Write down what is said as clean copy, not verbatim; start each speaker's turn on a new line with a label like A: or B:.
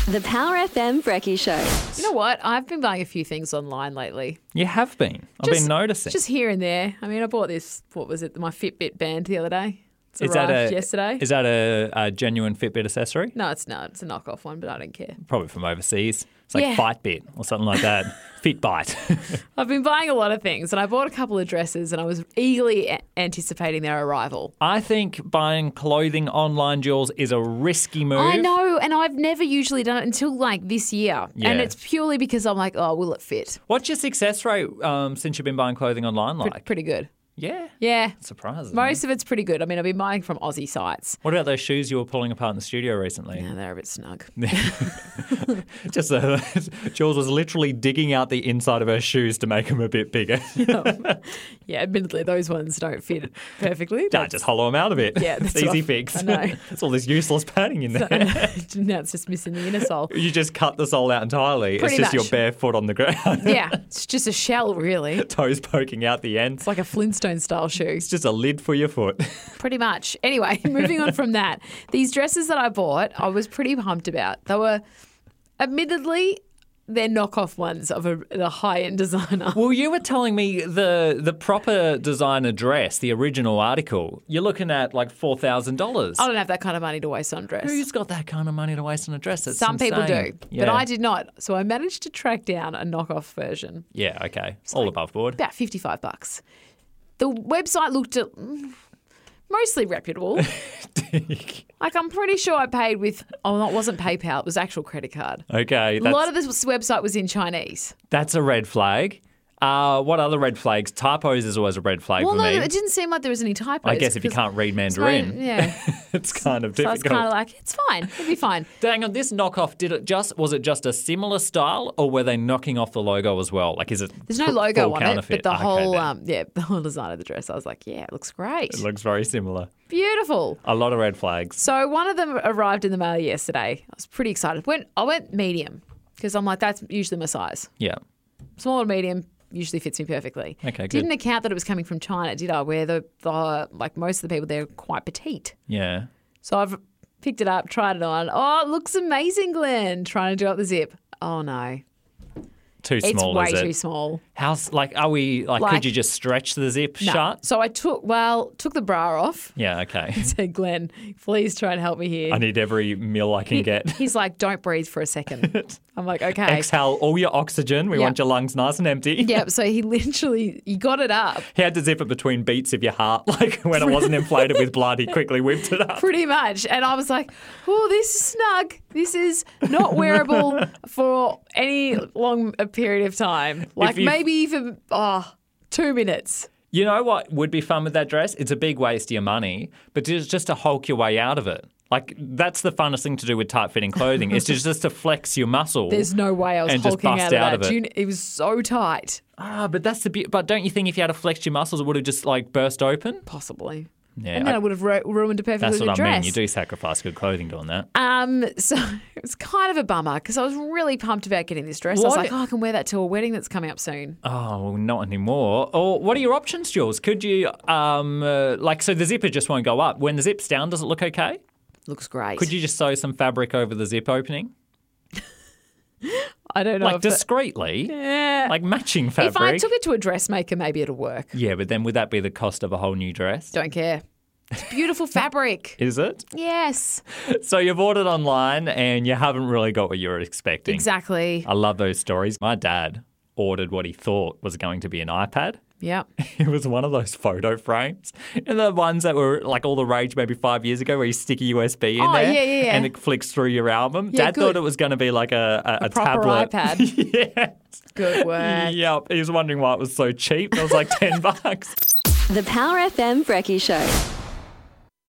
A: The Power FM Brekkie Show.
B: You know what? I've been buying a few things online lately.
C: You have been. I've been noticing.
B: Just here and there. I mean, I bought this, what was it, my Fitbit band the other day. It's
C: Is that
B: arrived yesterday.
C: Is that a genuine Fitbit accessory?
B: No, it's not. It's a knockoff one, but I don't care.
C: Probably from overseas. It's like
B: Yeah.
C: Fitbit or something like that. Fitbite.
B: I've been buying a lot of things, and I bought a couple of dresses, and I was eagerly anticipating their arrival.
C: I think buying clothing online, Jules, is a risky move.
B: I know, and I've never usually done it until like this year.
C: Yeah.
B: And it's purely because I'm like, oh, will it fit?
C: What's your success rate since you've been buying clothing online like?
B: Pretty good.
C: Yeah.
B: Yeah.
C: Surprising.
B: Most of it's pretty good. I mean, I've been buying from Aussie sites.
C: What about those shoes you were pulling apart in the studio recently?
B: Yeah, they're a bit snug.
C: Jules was literally digging out the inside of her shoes to make them a bit bigger.
B: Yeah, admittedly, those ones don't fit perfectly.
C: Just hollow them out a bit.
B: Yeah,
C: it's
B: that's
C: easy
B: what
C: fix.
B: I know.
C: It's all this useless padding in there.
B: Now it's just missing the inner sole.
C: You just cut the sole out entirely.
B: Pretty
C: it's just
B: much.
C: your bare foot on the ground.
B: Yeah, it's just a shell, really.
C: Toes poking out the ends.
B: It's like a Flintstone-style shoe.
C: It's just a lid for your foot.
B: Pretty much. Anyway, moving on from that. These dresses that I bought, I was pretty pumped about. They were, admittedly, they're knockoff ones of a high-end designer.
C: Well, you were telling me the proper designer dress, the original article, you're looking at like $4,000.
B: I don't have that kind of money to waste on a dress.
C: Who's got that kind of money to waste on a dress? That's
B: Some people
C: insane.
B: do,
C: Yeah.
B: but I did not. So I managed to track down a knockoff version.
C: Yeah, okay. All above board.
B: About $55. The website looked at mostly reputable. Like, I'm pretty sure I paid with, no, it wasn't PayPal, it was actual credit card.
C: Okay.
B: A lot of this website was in Chinese.
C: That's a red flag. What other red flags? Typos is always a red flag
B: Well,
C: for
B: no,
C: me.
B: it didn't seem like there was any typos.
C: I guess if you can't read Mandarin,
B: Yeah.
C: it's kind of
B: So I
C: difficult.
B: was kind of like, it's fine. It'll be fine.
C: Dang on, this knockoff, was it just a similar style or were they knocking off the logo as well? Like, is it
B: There's no logo
C: full
B: on it,
C: counterfeit?
B: but the
C: Okay,
B: whole,
C: then.
B: the whole design of the dress, I was like, yeah, it looks great.
C: It looks very similar.
B: Beautiful.
C: A lot of red flags.
B: So one of them arrived in the mail yesterday. I was pretty excited. I went medium because I'm like, that's usually my size.
C: Yeah.
B: Small or medium usually fits me perfectly.
C: Okay, good.
B: Didn't account that it was coming from China, did I? Where the like most of the people there are quite petite.
C: Yeah.
B: So I've picked it up, tried it on. Oh, it looks amazing, Glenn. Trying to do up the zip. Oh no,
C: Too small,
B: it's way
C: is it?
B: too small.
C: Are we,
B: Like-
C: could you just stretch the zip
B: No.
C: shut?
B: So I took the bra off.
C: Yeah, okay.
B: Said, Glenn, please try and help me here.
C: I need every meal I can get.
B: He's like, don't breathe for a second. I'm like, okay.
C: Exhale all your oxygen. We
B: Yeah.
C: want your lungs nice and empty.
B: Yeah, so he got it up.
C: He had to zip it between beats of your heart. Like when it wasn't inflated with blood, he quickly whipped it up.
B: Pretty much. And I was like, oh, this is snug. This is not wearable for any long a period of time. Like
C: you've-
B: maybe even 2 minutes.
C: You know what would be fun with that dress? It's a big waste of your money, but it's just to hulk your way out of it. Like, that's the funnest thing to do with tight-fitting clothing. It's just to flex your muscle.
B: There's no way I was
C: and just
B: hulking
C: bust
B: out
C: out
B: of that.
C: of it.
B: It was so tight.
C: But that's the but don't you think if you had flexed your muscles, it would have just like burst open?
B: Possibly.
C: Yeah,
B: And then I would have ruined a perfectly
C: that's
B: good
C: what I
B: dress.
C: mean. You do sacrifice good clothing doing that.
B: So it was kind of a bummer because I was really pumped about getting this dress. I was
C: What?
B: like, I can wear that to a wedding that's coming up soon.
C: Oh, well, not anymore. Or what are your options, Jules? Could you so the zipper just won't go up. When the zip's down, does it look okay?
B: Looks great.
C: Could you just sew some fabric over the zip opening?
B: I don't know.
C: Like
B: if
C: discreetly?
B: Yeah.
C: Like matching fabric?
B: If I took it to a dressmaker, maybe it'll work.
C: Yeah, but then would that be the cost of a whole new dress?
B: Don't care. It's beautiful fabric.
C: Is it?
B: Yes.
C: So you've ordered online and you haven't really got what you were expecting.
B: Exactly.
C: I love those stories. My dad ordered what he thought was going to be an iPad.
B: Yep.
C: It was one of those photo frames. And the ones that were like all the rage maybe 5 years ago where you stick a USB in there
B: yeah.
C: and it flicks through your album.
B: Yeah,
C: Dad
B: good.
C: thought it was going to be like a
B: proper
C: tablet.
B: iPad.
C: Yeah.
B: Good work.
C: Yep. He was wondering why it was so cheap. It was like $10.
A: The Power FM Brekkie Show.